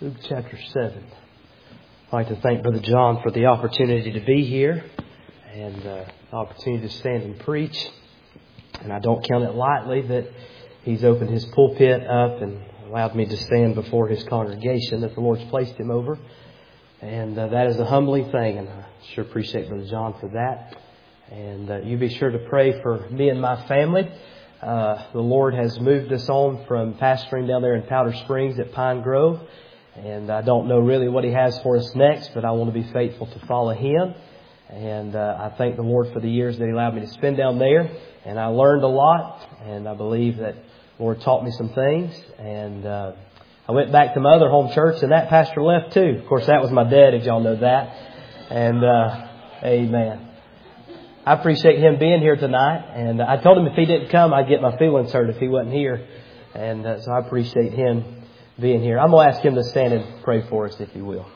Luke chapter 7. I'd like to thank Brother John for the opportunity to be here and the opportunity to stand and preach. And I don't count it lightly that he's opened his pulpit up and allowed me to stand before his congregation that the Lord's placed him over. And that is a humbling thing, and I sure appreciate Brother John for that. And you be sure to pray for me and my family. The Lord has moved us on from pastoring down there in Powder Springs at Pine Grove. And I don't know really what He has for us next, but I want to be faithful to follow Him. And I thank the Lord for the years that He allowed me to spend down there. And I learned a lot, and I believe that the Lord taught me some things. And I went back to my other home church, and that pastor left too. Of course, that was my dad, if y'all know that. And amen. I appreciate him being here tonight. And I told him if he didn't come, I'd get my feelings hurt if he wasn't here. And so I appreciate him being here. I'm going to ask him to stand and pray for us, if he will.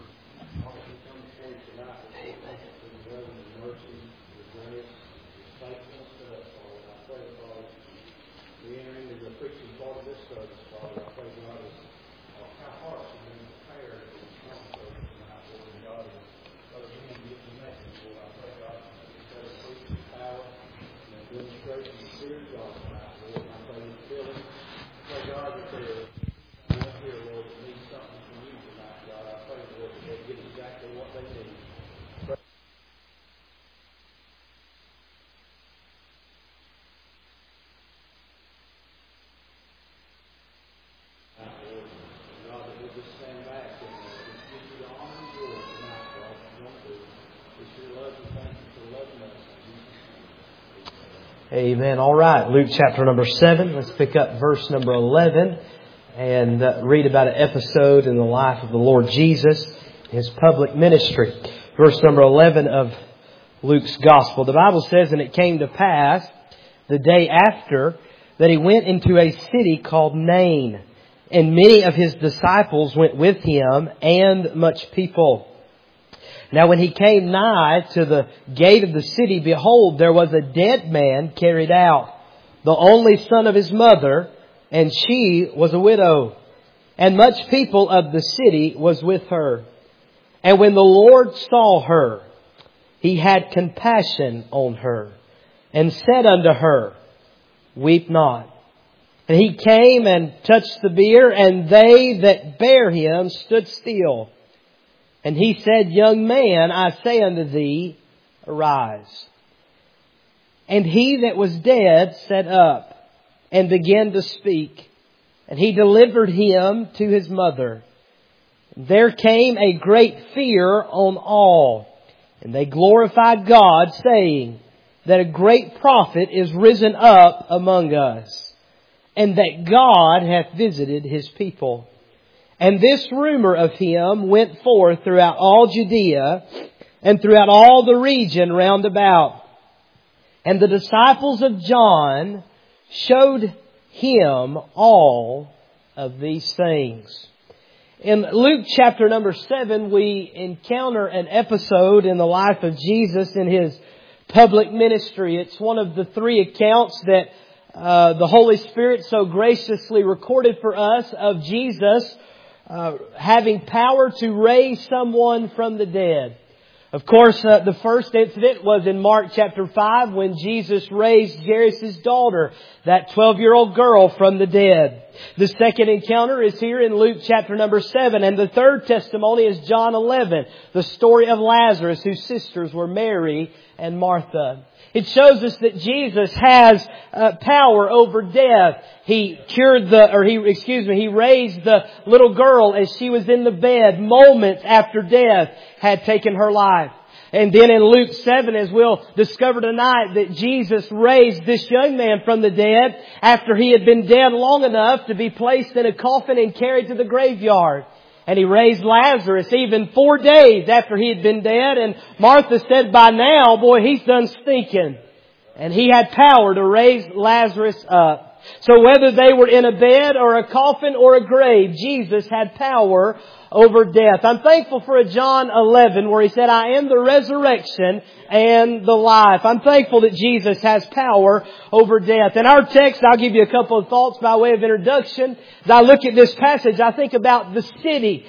Amen. All right. Luke chapter number 7. Let's pick up verse number 11 and read about an episode in the life of the Lord Jesus, His public ministry. Verse number 11 of Luke's Gospel. The Bible says, "And it came to pass the day after that He went into a city called Nain, and many of His disciples went with Him, and much people. Now when He came nigh to the gate of the city, behold, there was a dead man carried out, the only son of his mother, and she was a widow. And much people of the city was with her. And when the Lord saw her, He had compassion on her, and said unto her, Weep not. And He came and touched the bier, and they that bare Him stood still. And He said, Young man, I say unto thee, arise. And he that was dead sat up, and began to speak. And He delivered him to his mother. There came a great fear on all, and they glorified God, saying that a great prophet is risen up among us, and that God hath visited His people. And this rumor of Him went forth throughout all Judea and throughout all the region round about. And the disciples of John showed Him all of these things." In Luke chapter number 7, we encounter an episode in the life of Jesus in His public ministry. It's one of the three accounts that the Holy Spirit so graciously recorded for us of Jesus having power to raise someone from the dead. Of course, the first incident was in Mark chapter 5 when Jesus raised Jairus' daughter, that 12-year-old girl, from the dead. The second encounter is here in Luke chapter number 7. And the third testimony is John 11, the story of Lazarus, whose sisters were Mary and Martha. It shows us that Jesus has power over death. He raised the little girl as she was in the bed moments after death had taken her life. And then in Luke 7, as we'll discover tonight, that Jesus raised this young man from the dead after he had been dead long enough to be placed in a coffin and carried to the graveyard. And He raised Lazarus even 4 days after he had been dead. And Martha said, by now, boy, he's done stinking. And He had power to raise Lazarus up. So whether they were in a bed or a coffin or a grave, Jesus had power over death. I'm thankful for John 11 where He said, I am the resurrection and the life. I'm thankful that Jesus has power over death. In our text, I'll give you a couple of thoughts by way of introduction. As I look at this passage, I think about the city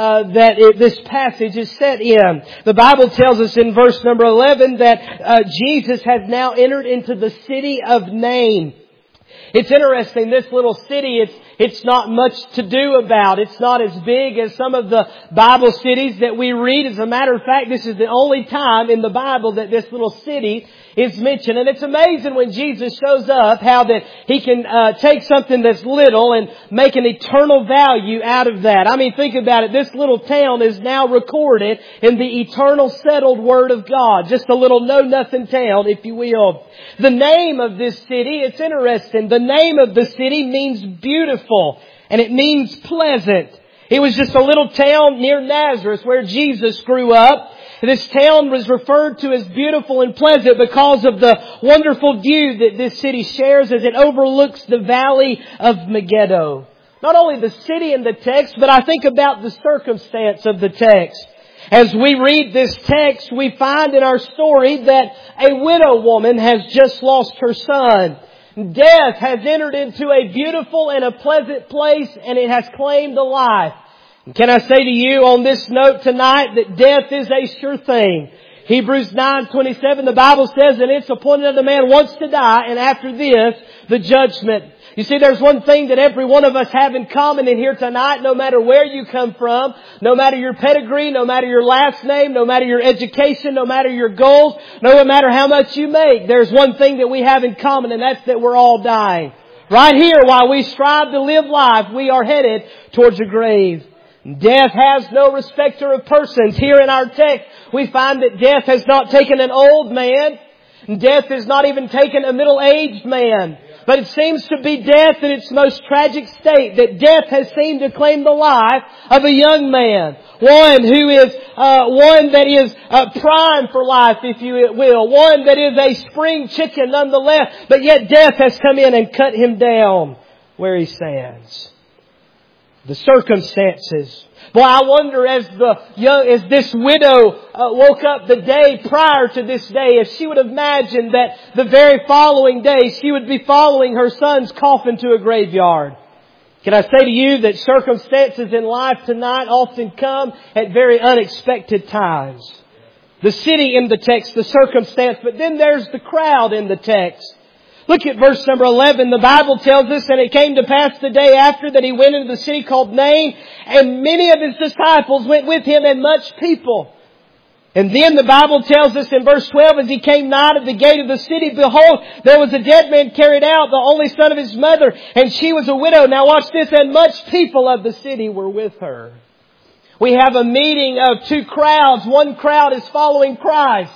this passage is set in. The Bible tells us in verse number 11 that Jesus has now entered into the city of Nain. It's interesting, this little city, it's not much to do about. It's not as big as some of the Bible cities that we read. As a matter of fact, this is the only time in the Bible that this little city is mentioned. And it's amazing when Jesus shows up how that He can take something that's little and make an eternal value out of that. I mean, think about it. This little town is now recorded in the eternal settled Word of God. Just a little know-nothing town, if you will. The name of this city, it's interesting. The name of the city means beautiful and it means pleasant. It was just a little town near Nazareth where Jesus grew up. This town was referred to as beautiful and pleasant because of the wonderful view that this city shares as it overlooks the valley of Megiddo. Not only the city in the text, but I think about the circumstance of the text. As we read this text, we find in our story that a widow woman has just lost her son. Death has entered into a beautiful and a pleasant place, and it has claimed a life. Can I say to you on this note tonight that death is a sure thing? Hebrews 9:27, the Bible says, and it's appointed unto man once to die, and after this, the judgment. You see, there's one thing that every one of us have in common in here tonight, no matter where you come from, no matter your pedigree, no matter your last name, no matter your education, no matter your goals, no matter how much you make. There's one thing that we have in common, and that's that we're all dying. Right here, while we strive to live life, we are headed towards a grave. Death has no respecter of persons. Here in our text, we find that death has not taken an old man. Death has not even taken a middle-aged man. But it seems to be death in its most tragic state, that death has seemed to claim the life of a young man. One who is, one that is prime for life, if you will. One that is a spring chicken nonetheless. But yet death has come in and cut him down where he stands. The circumstances. Boy, I wonder as this widow woke up the day prior to this day, if she would have imagined that the very following day she would be following her son's coffin to a graveyard. Can I say to you that circumstances in life tonight often come at very unexpected times? The city in the text, the circumstance, but then there's the crowd in the text. Look at verse number 11. The Bible tells us, and it came to pass the day after that He went into the city called Nain, and many of His disciples went with Him, and much people. And then the Bible tells us in verse 12, as He came nigh to the gate of the city, behold, there was a dead man carried out, the only son of his mother, and she was a widow. Now watch this, and much people of the city were with her. We have a meeting of two crowds. One crowd is following Christ.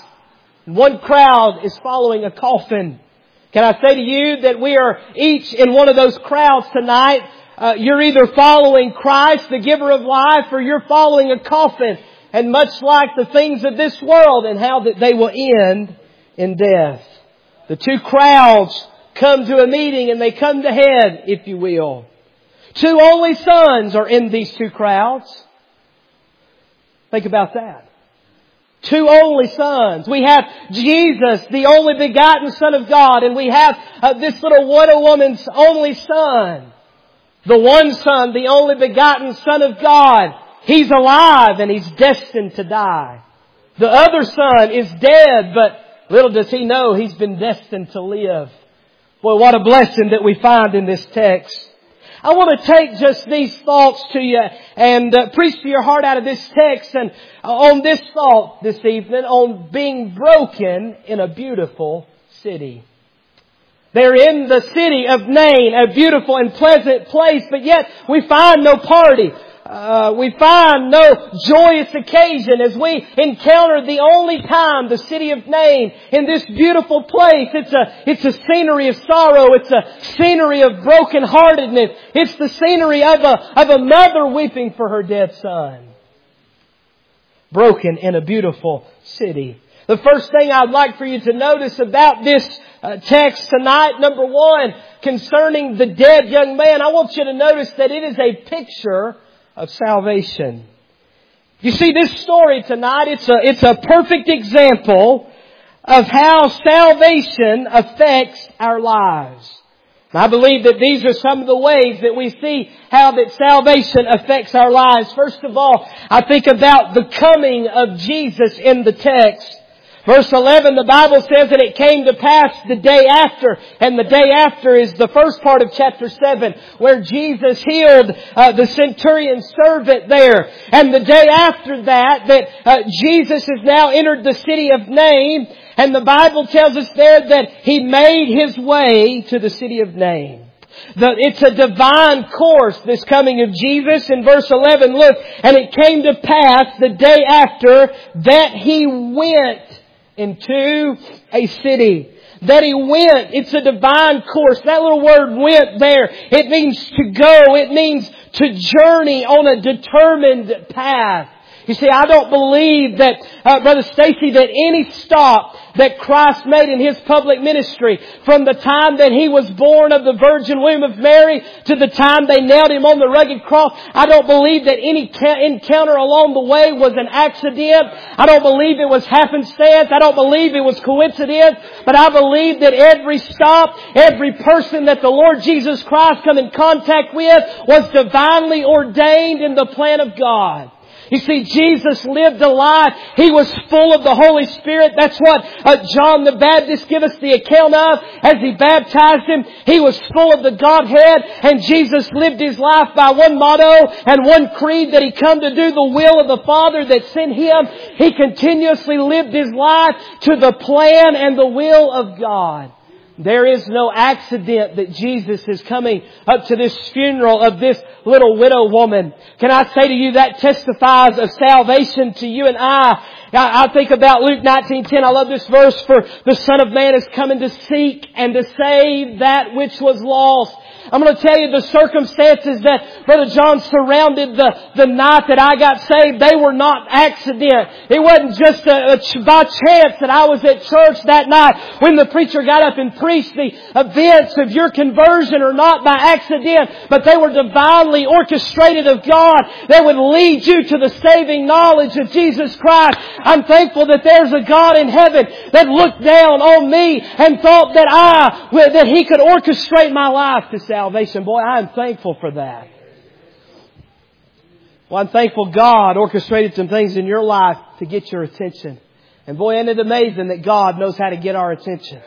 One crowd is following a coffin. Can I say to you that we are each in one of those crowds tonight? You're either following Christ, the giver of life, or you're following a coffin. And much like the things of this world and how that they will end in death. The two crowds come to a meeting and they come to head, if you will. Two only sons are in these two crowds. Think about that. Two only sons. We have Jesus, the only begotten Son of God, and we have this little widow woman's only son. The one son, the only begotten Son of God. He's alive and he's destined to die. The other son is dead, but little does he know he's been destined to live. Boy, what a blessing that we find in this text. I want to take just these thoughts to you and preach to your heart out of this text and on this thought this evening on being broken in a beautiful city. They're in the city of Nain, a beautiful and pleasant place, but yet we find no party. We find no joyous occasion as we encounter the only time the city of Nain in this beautiful place. It's a scenery of sorrow. It's a scenery of brokenheartedness. It's the scenery of a mother weeping for her dead son. Broken in a beautiful city. The first thing I'd like for you to notice about this text tonight, number one, concerning the dead young man, I want you to notice that it is a picture of salvation. You see, this story tonight, it's a perfect example of how salvation affects our lives. And I believe that these are some of the ways that we see how that salvation affects our lives. First of all, I think about the coming of Jesus in the text. Verse 11, the Bible says that it came to pass the day after, and the day after is the first part of chapter 7, where Jesus healed the centurion's servant there. And the day after that Jesus has now entered the city of Nain, and the Bible tells us there that He made His way to the city of Nain. It's a divine course, this coming of Jesus. In verse 11, look, and it came to pass the day after that He went into a city. That He went. It's a divine course. That little word went there, it means to go. It means to journey on a determined path. You see, I don't believe that, Brother Stacy, that any stop that Christ made in His public ministry, from the time that He was born of the virgin womb of Mary to the time they nailed Him on the rugged cross, I don't believe that any encounter along the way was an accident. I don't believe it was happenstance. I don't believe it was coincidence. But I believe that every stop, every person that the Lord Jesus Christ come in contact with was divinely ordained in the plan of God. You see, Jesus lived a life. He was full of the Holy Spirit. That's what John the Baptist gives us the account of as he baptized Him. He was full of the Godhead, and Jesus lived His life by one motto and one creed, that He come to do the will of the Father that sent Him. He continuously lived His life to the plan and the will of God. There is no accident that Jesus is coming up to this funeral of this little widow woman. Can I say to you, that testifies of salvation to you and I. I think about Luke 19:10. I love this verse. For the Son of Man is coming to seek and to save that which was lost. I'm going to tell you the circumstances that Brother John surrounded the night that I got saved. They were not accident. It wasn't just by chance that I was at church that night when the preacher got up and preached. The events of your conversion are not by accident, but they were divinely orchestrated of God that would lead you to the saving knowledge of Jesus Christ. I'm thankful that there's a God in heaven that looked down on me and thought that He could orchestrate my life to salvation. Boy, I am thankful for that. Well, I'm thankful God orchestrated some things in your life to get your attention. And boy, isn't it amazing that God knows how to get our attention.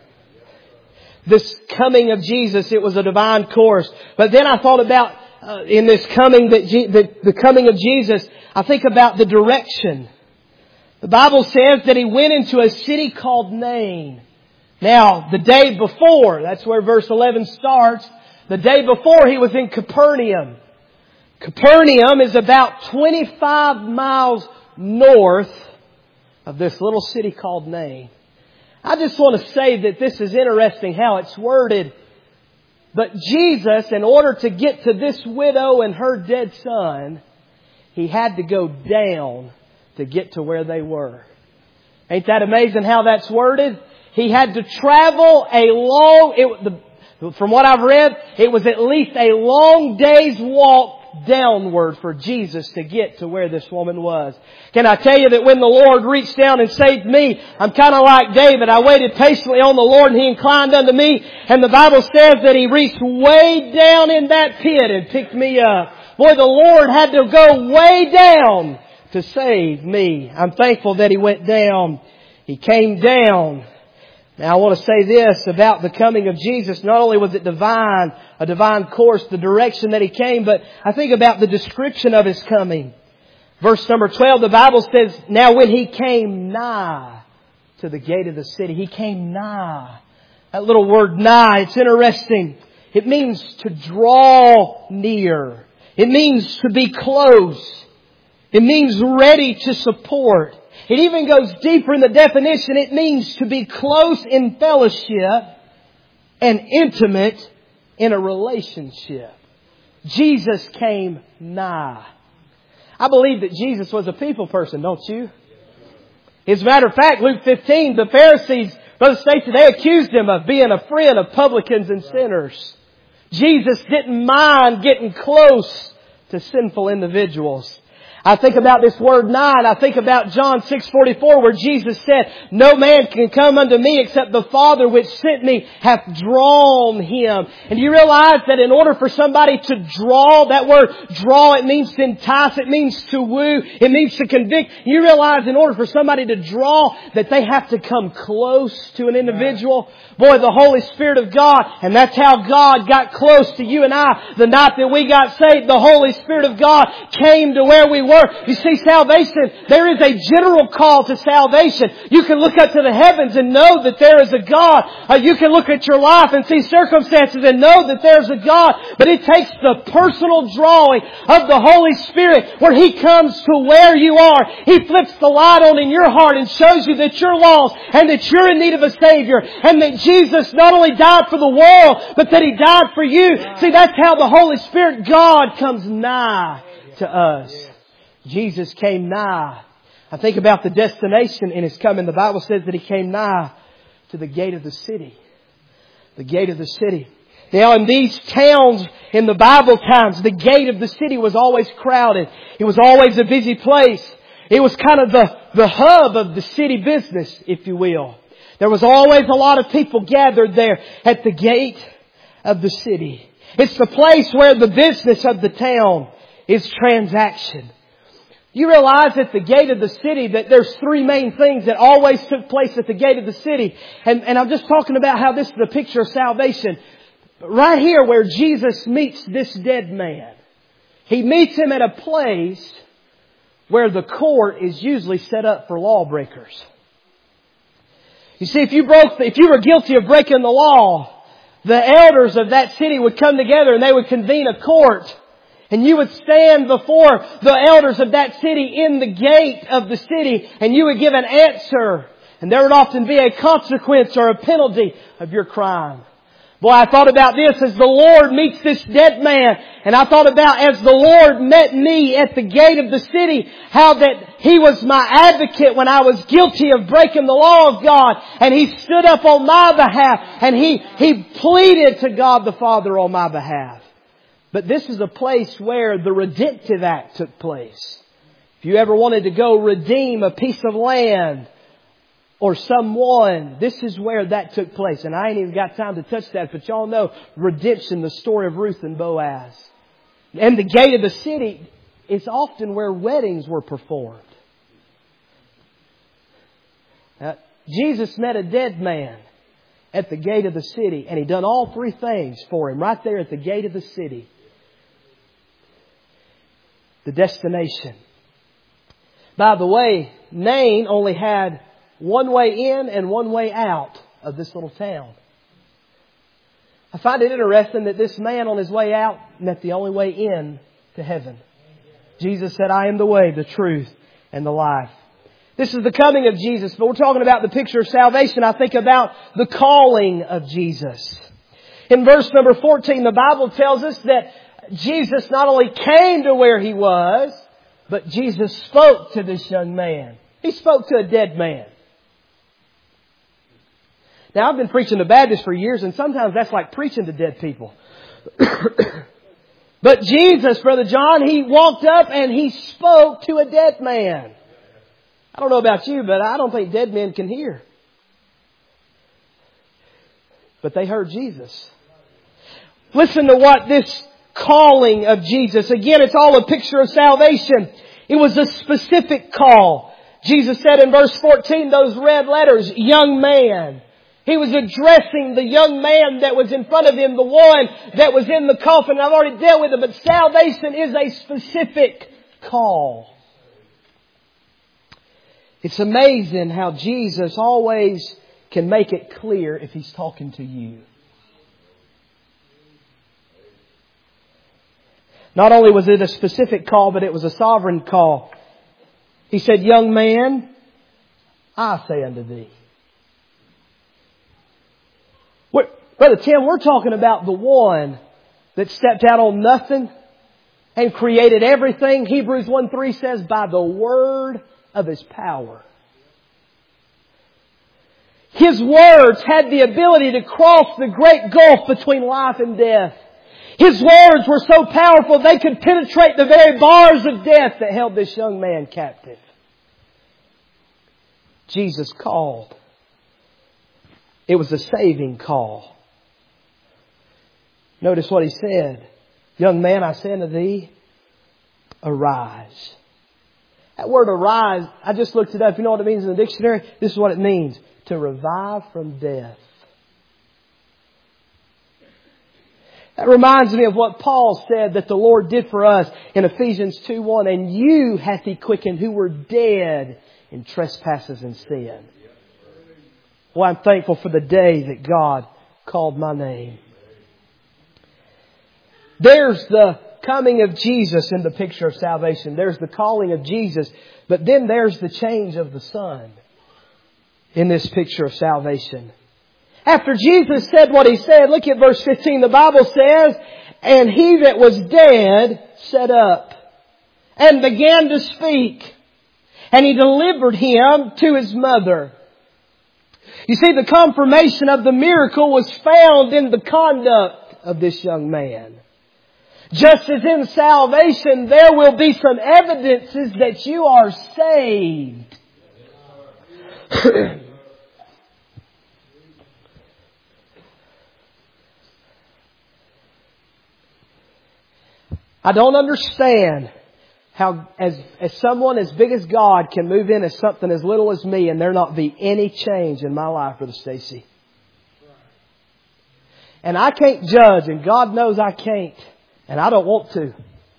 This coming of Jesus, it was a divine course. But then I thought about in this coming, the coming of Jesus, I think about the direction. The Bible says that He went into a city called Nain. Now, the day before, that's where verse 11 starts, the day before He was in Capernaum. Capernaum is about 25 miles north of this little city called Nain. I just want to say that this is interesting how it's worded. But Jesus, in order to get to this widow and her dead son, He had to go down to get to where they were. Ain't that amazing how that's worded? He had to travel from what I've read, it was at least a long day's walk downward for Jesus to get to where this woman was. Can I tell you that when the Lord reached down and saved me, I'm kind of like David. I waited patiently on the Lord and He inclined unto me. And the Bible says that He reached way down in that pit and picked me up. Boy, the Lord had to go way down to save me. I'm thankful that He went down. He came down. Now I want to say this about the coming of Jesus. Not only was it a divine course, the direction that He came, but I think about the description of His coming. Verse number 12, the Bible says, now when He came nigh to the gate of the city. He came nigh. That little word nigh, it's interesting. It means to draw near. It means to be close. It means ready to support. It even goes deeper in the definition. It means to be close in fellowship and intimate in a relationship. Jesus came nigh. I believe that Jesus was a people person, don't you? As a matter of fact, Luke 15, the Pharisees, Brother Stacy, they accused Him of being a friend of publicans and sinners. Jesus didn't mind getting close to sinful individuals. I think about this word nigh, and I think about John 6:44 where Jesus said, "No man can come unto me except the Father which sent me hath drawn him." And you realize that in order for somebody to draw, that word draw, it means to entice, it means to woo, it means to convict. You realize in order for somebody to draw that they have to come close to an individual. Boy, the Holy Spirit of God, and that's how God got close to you and I. The night that we got saved, the Holy Spirit of God came to where we were. You see, salvation, there is a general call to salvation. You can look up to the heavens and know that there is a God. You can look at your life and see circumstances and know that there's a God. But it takes the personal drawing of the Holy Spirit where He comes to where you are. He flips the light on in your heart and shows you that you're lost and that you're in need of a Savior. And that Jesus not only died for the world, but that He died for you. See, that's how the Holy Spirit, God, comes nigh to us. Jesus came nigh. I think about the destination in His coming. The Bible says that He came nigh to the gate of the city. The gate of the city. Now in these towns in the Bible times, the gate of the city was always crowded. It was always a busy place. It was kind of the hub of the city business, if you will. There was always a lot of people gathered there at the gate of the city. It's the place where the business of the town is transaction. You realize at the gate of the city that there's three main things that always took place at the gate of the city. And I'm just talking about how this is a picture of salvation. But right here where Jesus meets this dead man, He meets him at a place where the court is usually set up for lawbreakers. You see, if you were guilty of breaking the law, the elders of that city would come together and they would convene a court. And you would stand before the elders of that city in the gate of the city and you would give an answer. And there would often be a consequence or a penalty of your crime. Boy, I thought about this as the Lord meets this dead man. And I thought about as the Lord met me at the gate of the city, how that He was my advocate when I was guilty of breaking the law of God. And He stood up on my behalf and He pleaded to God the Father on my behalf. But this is a place where the redemptive act took place. If you ever wanted to go redeem a piece of land or someone, this is where that took place. And I ain't even got time to touch that, but y'all know redemption, the story of Ruth and Boaz. And the gate of the city is often where weddings were performed. Now, Jesus met a dead man at the gate of the city, and He done all three things for him right there at the gate of the city. The destination. By the way, Nain only had one way in and one way out of this little town. I find it interesting that this man on his way out met the only way in to heaven. Jesus said, "I am the way, the truth, and the life." This is the coming of Jesus, but we're talking about the picture of salvation. I think about the calling of Jesus. In verse number 14, the Bible tells us that Jesus not only came to where He was, but Jesus spoke to this young man. He spoke to a dead man. Now, I've been preaching to Baptists for years, and sometimes that's like preaching to dead people. But Jesus, Brother John, He walked up and He spoke to a dead man. I don't know about you, but I don't think dead men can hear. But they heard Jesus. Listen to what this calling of Jesus. Again, it's all a picture of salvation. It was a specific call. Jesus said in verse 14, those red letters, young man. He was addressing the young man that was in front of him, the one that was in the coffin. I've already dealt with it, but salvation is a specific call. It's amazing how Jesus always can make it clear if He's talking to you. Not only was it a specific call, but it was a sovereign call. He said, young man, I say unto thee. Brother Tim, we're talking about the one that stepped out on nothing and created everything. Hebrews 1:3 says, by the word of His power. His words had the ability to cross the great gulf between life and death. His words were so powerful they could penetrate the very bars of death that held this young man captive. Jesus called. It was a saving call. Notice what He said. Young man, I say unto thee, arise. That word arise, I just looked it up. You know what it means in the dictionary? This is what it means. To revive from death. That reminds me of what Paul said that the Lord did for us in Ephesians 2:1. And you hath He quickened who were dead in trespasses and sin. Well, I'm thankful for the day that God called my name. There's the coming of Jesus in the picture of salvation. There's the calling of Jesus. But then there's the change of the Son in this picture of salvation. After Jesus said what He said, look at verse 15. The Bible says, and he that was dead sat up and began to speak. And He delivered him to his mother. You see, the confirmation of the miracle was found in the conduct of this young man. Just as in salvation, there will be some evidences that you are saved. I don't understand how as someone as big as God can move in as something as little as me and there not be any change in my life, Brother Stacy. And I can't judge, and God knows I can't. And I don't want to.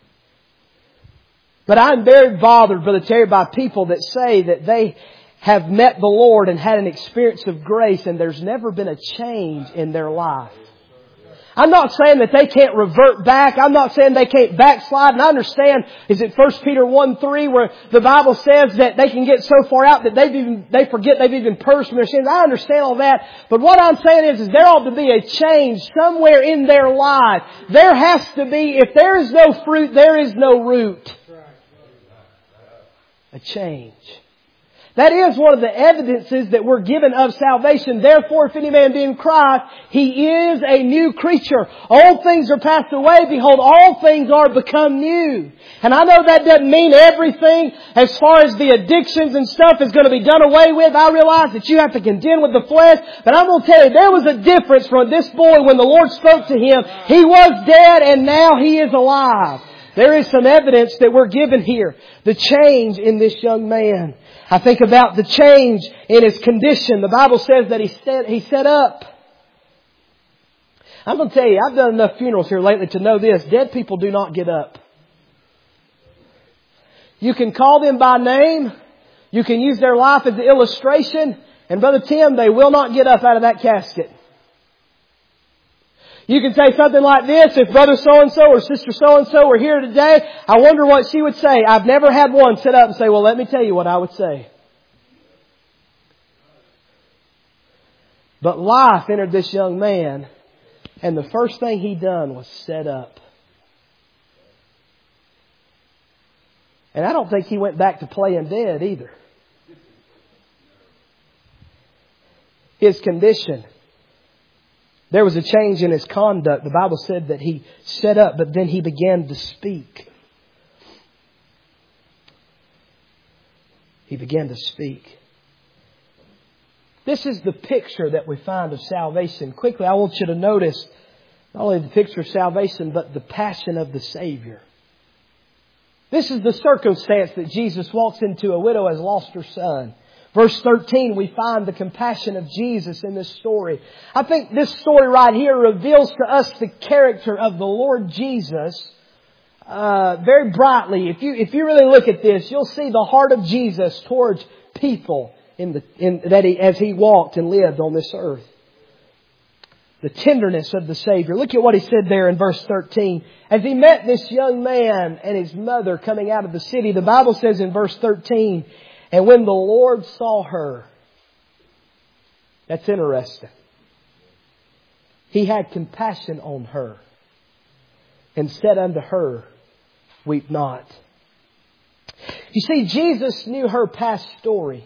But I'm very bothered, Brother Terry, by people that say that they have met the Lord and had an experience of grace and there's never been a change in their life. I'm not saying that they can't revert back. I'm not saying they can't backslide. And I understand, is it 1 Peter 1:3 where the Bible says that they can get so far out that they forget they've even purged from their sins. I understand all that. But what I'm saying is there ought to be a change somewhere in their life. There has to be. If there is no fruit, there is no root. A change. That is one of the evidences that we're given of salvation. Therefore, if any man be in Christ, he is a new creature. Old things are passed away. Behold, all things are become new. And I know that doesn't mean everything as far as the addictions and stuff is going to be done away with. I realize that you have to contend with the flesh. But I'm going to tell you, there was a difference from this boy when the Lord spoke to him. He was dead and now he is alive. There is some evidence that we're given here. The change in this young man. I think about the change in his condition. The Bible says that he sat up. I'm going to tell you, I've done enough funerals here lately to know this. Dead people do not get up. You can call them by name. You can use their life as the illustration. And Brother Tim, they will not get up out of that casket. You can say something like this, if Brother so-and-so or Sister so-and-so were here today, I wonder what she would say. I've never had one sit up and say, well, let me tell you what I would say. But life entered this young man, and the first thing he done was sit up. And I don't think he went back to playing dead either. His condition. There was a change in his conduct. The Bible said that he sat up, but then he began to speak. He began to speak. This is the picture that we find of salvation. Quickly, I want you to notice not only the picture of salvation, but the passion of the Savior. This is the circumstance that Jesus walks into. A widow has lost her son. Verse 13, we find the compassion of Jesus in this story. I think this story right here reveals to us the character of the Lord Jesus very brightly. If you really look at this, you'll see the heart of Jesus towards people as He walked and lived on this earth. The tenderness of the Savior. Look at what He said there in verse 13. As He met this young man and his mother coming out of the city, the Bible says in verse 13, and when the Lord saw her, that's interesting. He had compassion on her and said unto her, weep not. You see, Jesus knew her past story.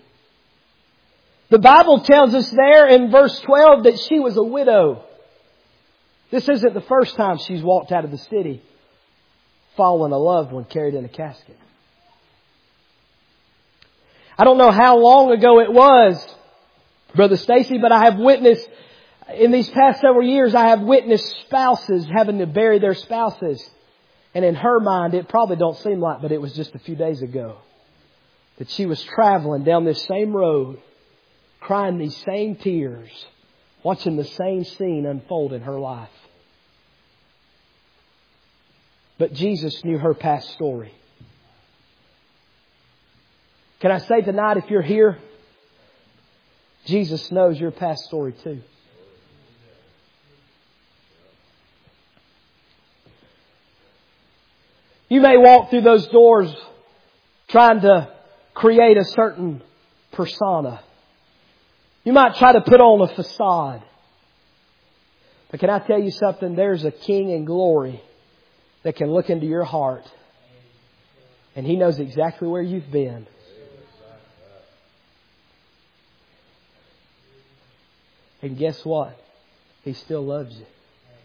The Bible tells us there in verse 12 that she was a widow. This isn't the first time she's walked out of the city following a loved one carried in a casket. I don't know how long ago it was, Brother Stacy, but I have witnessed, in these past several years, I have witnessed spouses having to bury their spouses. And in her mind, it probably don't seem like, but it was just a few days ago, that she was traveling down this same road, crying these same tears, watching the same scene unfold in her life. But Jesus knew her past story. Can I say tonight, if you're here, Jesus knows your past story too. You may walk through those doors trying to create a certain persona. You might try to put on a facade. But can I tell you something? There's a King in glory that can look into your heart. And He knows exactly where you've been. And guess what? He still loves you.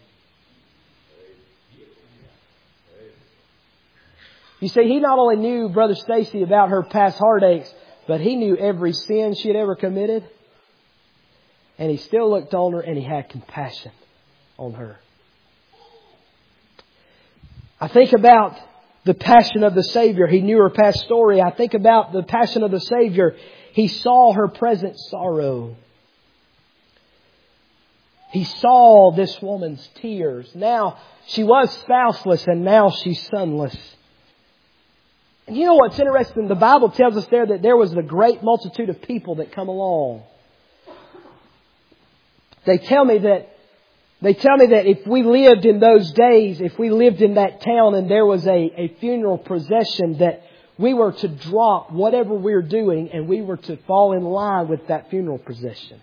You see, He not only knew Brother Stacy about her past heartaches, but He knew every sin she had ever committed. And He still looked on her and He had compassion on her. I think about the passion of the Savior. He knew her past story. I think about the passion of the Savior. He saw her present sorrow. He saw this woman's tears. Now, she was spouseless and now she's sonless. And you know what's interesting? The Bible tells us there that there was a great multitude of people that come along. They tell me that if we lived in those days, if we lived in that town and there was a funeral procession, that we were to drop whatever we were doing and we were to fall in line with that funeral procession.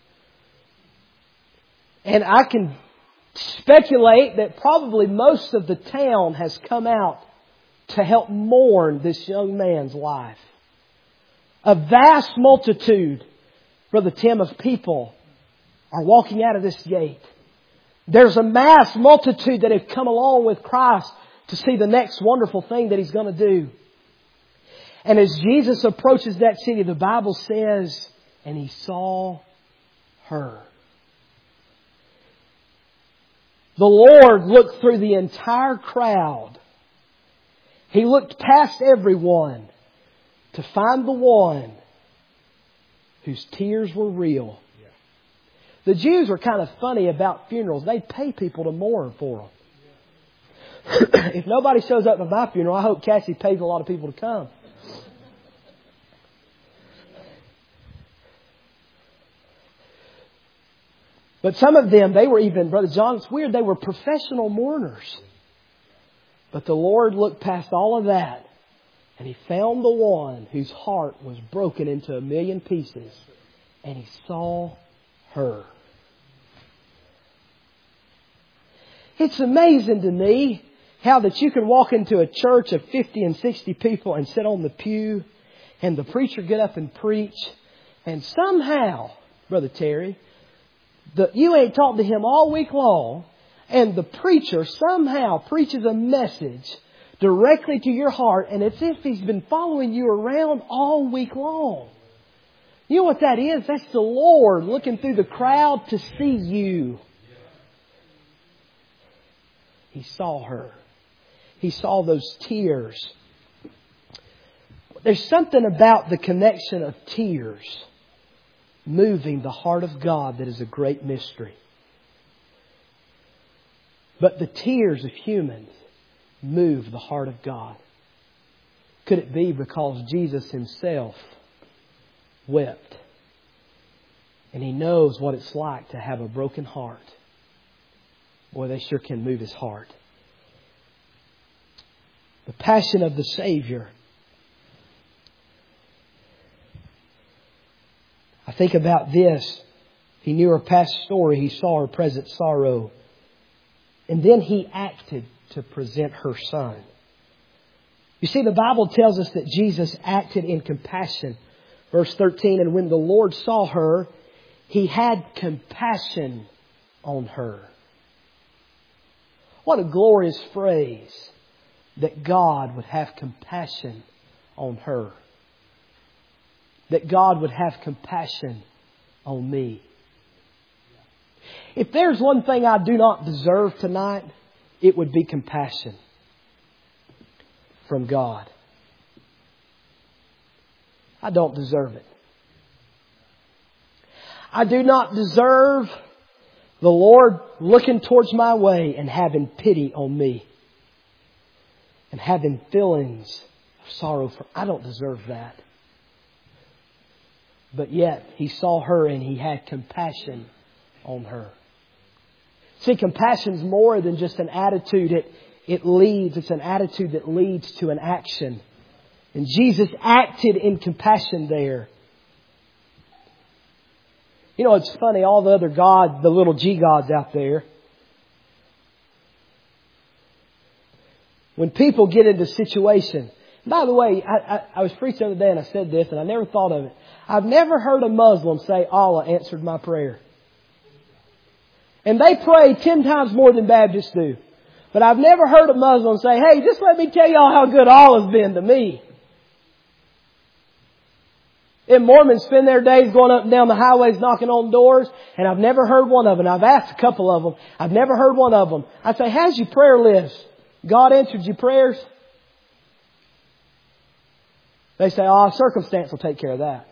And I can speculate that probably most of the town has come out to help mourn this young man's life. A vast multitude, Brother Tim, of people are walking out of this gate. There's a mass multitude that have come along with Christ to see the next wonderful thing that He's going to do. And as Jesus approaches that city, the Bible says, and He saw her. The Lord looked through the entire crowd. He looked past everyone to find the one whose tears were real. The Jews were kind of funny about funerals. They pay people to mourn for them. If nobody shows up at my funeral, I hope Cassie pays a lot of people to come. But some of them, they were even, Brother John, it's weird, they were professional mourners. But the Lord looked past all of that and He found the one whose heart was broken into 1,000,000 pieces. And He saw her. It's amazing to me how that you can walk into a church of 50 and 60 people and sit on the pew and the preacher get up and preach, and somehow, Brother Terry, you ain't talked to him all week long, and the preacher somehow preaches a message directly to your heart, and it's as if he's been following you around all week long. You know what that is? That's the Lord looking through the crowd to see you. He saw her. He saw those tears. There's something about the connection of tears moving the heart of God that is a great mystery. But the tears of humans move the heart of God. Could it be because Jesus Himself wept? And He knows what it's like to have a broken heart. Boy, they sure can move His heart. The passion of the Savior. I think about this. He knew her past story. He saw her present sorrow. And then He acted to present her Son. You see, the Bible tells us that Jesus acted in compassion. Verse 13, and when the Lord saw her, He had compassion on her. What a glorious phrase, that God would have compassion on her. That God would have compassion on me. If there's one thing I do not deserve tonight, it would be compassion from God. I don't deserve it. I do not deserve the Lord looking towards my way and having pity on me. And having feelings of sorrow for. I don't deserve that. But yet, He saw her and He had compassion on her. See, compassion is more than just an attitude. It's an attitude that leads to an action. And Jesus acted in compassion there. You know, it's funny, all the other gods, the little G gods out there, when people get into situation. By the way, I was preaching the other day and I said this and I never thought of it. I've never heard a Muslim say, Allah answered my prayer. And they pray 10 times more than Baptists do. But I've never heard a Muslim say, hey, just let me tell y'all how good Allah's been to me. And Mormons spend their days going up and down the highways knocking on doors. And I've never heard one of them. I've asked a couple of them. I've never heard one of them. I say, how's your prayer list? God answered your prayers? They say, circumstance will take care of that.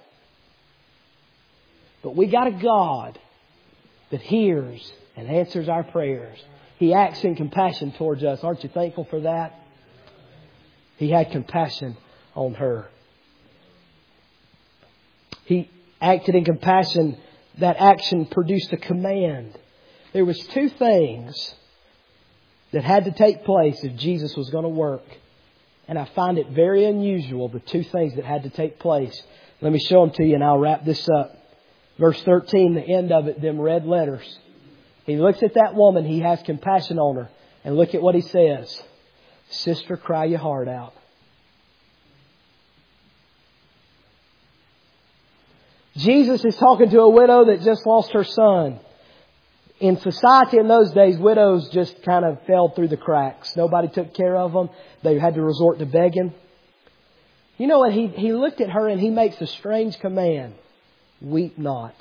But we got a God that hears and answers our prayers. He acts in compassion towards us. Aren't you thankful for that? He had compassion on her. He acted in compassion. That action produced a command. There was 2 things that had to take place if Jesus was going to work. And I find it very unusual, the 2 things that had to take place. Let me show them to you and I'll wrap this up. Verse 13, the end of it, them red letters. He looks at that woman, He has compassion on her. And look at what He says. Sister, cry your heart out. Jesus is talking to a widow that just lost her son. In society in those days, widows just kind of fell through the cracks. Nobody took care of them. They had to resort to begging. You know what? He looked at her and He makes a strange command. Weep not.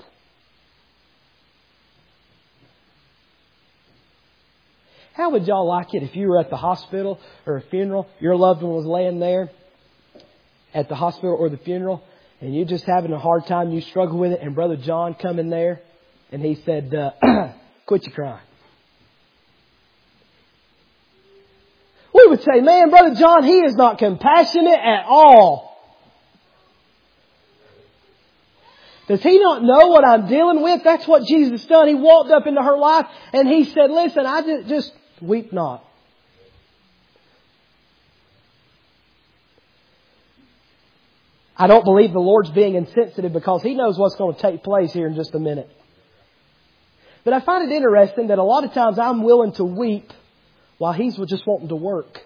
How would y'all like it if you were at the hospital or a funeral, your loved one was laying there at the hospital or the funeral, and you're just having a hard time, you struggle with it, and Brother John come in there and he said, quit your crying. We would say, man, Brother John, he is not compassionate at all. Does he not know what I'm dealing with? That's what Jesus done. He walked up into her life and He said, listen, I just weep not. I don't believe the Lord's being insensitive because He knows what's going to take place here in just a minute. But I find it interesting that a lot of times I'm willing to weep while He's just wanting to work.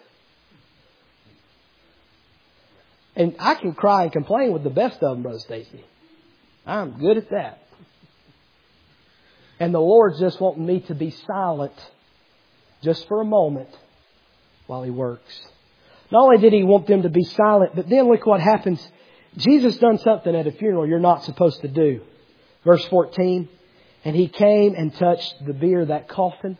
And I can cry and complain with the best of them, Brother Stacy. I'm good at that. And the Lord's just wanting me to be silent just for a moment while He works. Not only did He want them to be silent, but then look what happens. Jesus done something at a funeral you're not supposed to do. Verse 14. And He came and touched the bier of that coffin.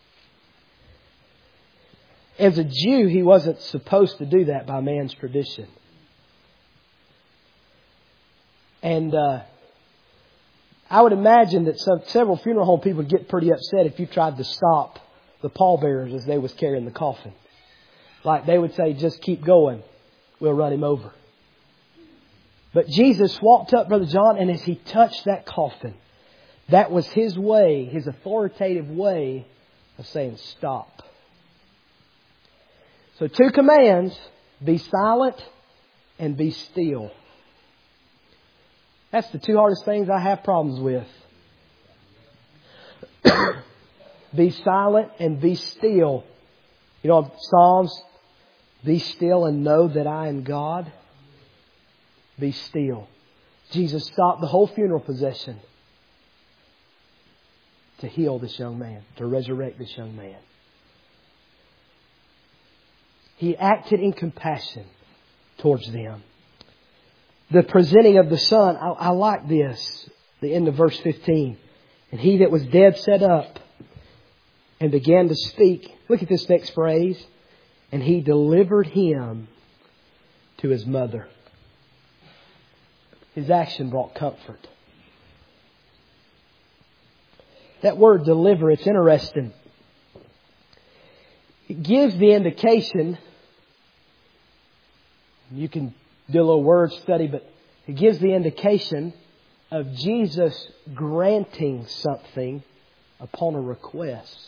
As a Jew, He wasn't supposed to do that by man's tradition. And I would imagine that several funeral home people would get pretty upset if you tried to stop the pallbearers as they was carrying the coffin. Like they would say, just keep going. We'll run him over. But Jesus walked up, Brother John, and as He touched that coffin, that was His way, His authoritative way of saying stop. So 2 commands, be silent and be still. That's the 2 hardest things I have problems with. Be silent and be still. You know, Psalms, be still and know that I am God. Be still. Jesus stopped the whole funeral procession to heal this young man, to resurrect this young man. He acted in compassion towards them. The presenting of the Son, I like this. The end of verse 15. And he that was dead sat up and began to speak. Look at this next phrase. And he delivered him to his mother. His action brought comfort. That word deliver, it's interesting. It gives the indication, you can do a little word study, but it gives the indication of Jesus granting something upon a request.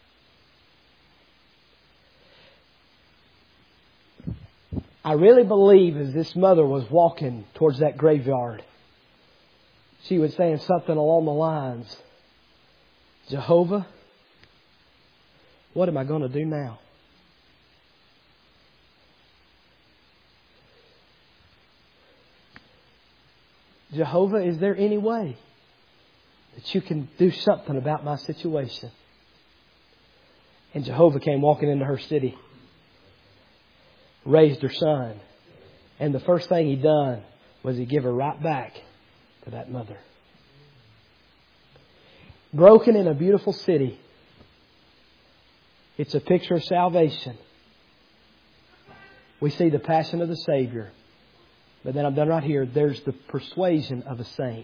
I really believe as this mother was walking towards that graveyard, she was saying something along the lines, Jehovah, what am I going to do now? Jehovah, is there any way that you can do something about my situation? And Jehovah came walking into her city, raised her son, and the first thing He done was He give her right back to that mother. Broken in a beautiful city. It's a picture of salvation. We see the passion of the Savior. But then I'm done right here. There's the persuasion of a saint.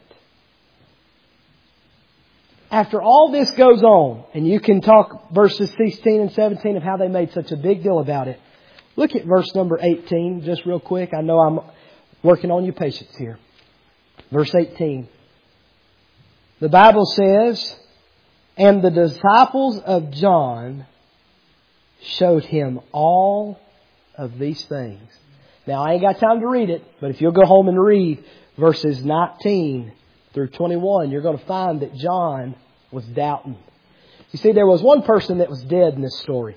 After all this goes on, and you can talk verses 16 and 17 of how they made such a big deal about it. Look at verse number 18 just real quick. I know I'm working on your patience here. Verse 18. The Bible says, and the disciples of John showed him all of these things. Now, I ain't got time to read it, but if you'll go home and read verses 19 through 21, you're going to find that John was doubting. You see, there was one person that was dead in this story.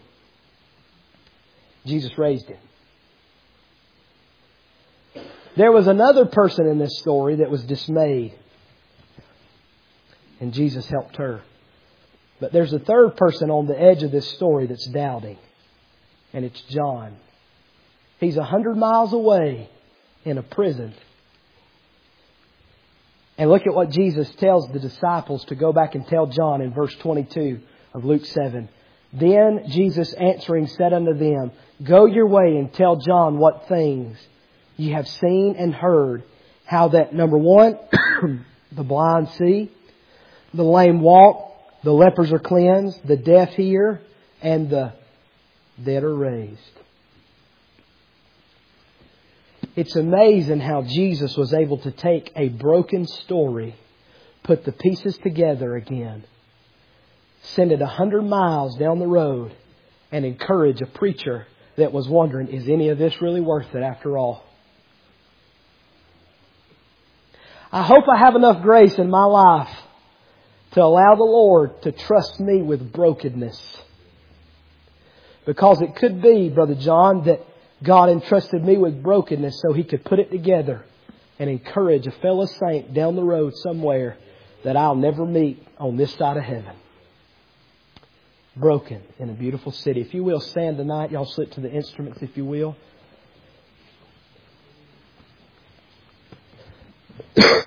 Jesus raised him. There was another person in this story that was dismayed. And Jesus helped her. But there's a third person on the edge of this story that's doubting. And it's John. He's 100 miles away in a prison. And look at what Jesus tells the disciples to go back and tell John in verse 22 of Luke 7. Then Jesus answering said unto them, go your way and tell John what things ye have seen and heard. How that, number one, the blind see, the lame walk, the lepers are cleansed, the deaf hear, and the dead are raised. It's amazing how Jesus was able to take a broken story, put the pieces together again, send it 100 miles down the road, and encourage a preacher that was wondering, is any of this really worth it after all? I hope I have enough grace in my life to allow the Lord to trust me with brokenness. Because it could be, Brother John, that God entrusted me with brokenness so He could put it together and encourage a fellow saint down the road somewhere that I'll never meet on this side of heaven. Broken in a beautiful city. If you will, stand tonight. Y'all slip to the instruments if you will.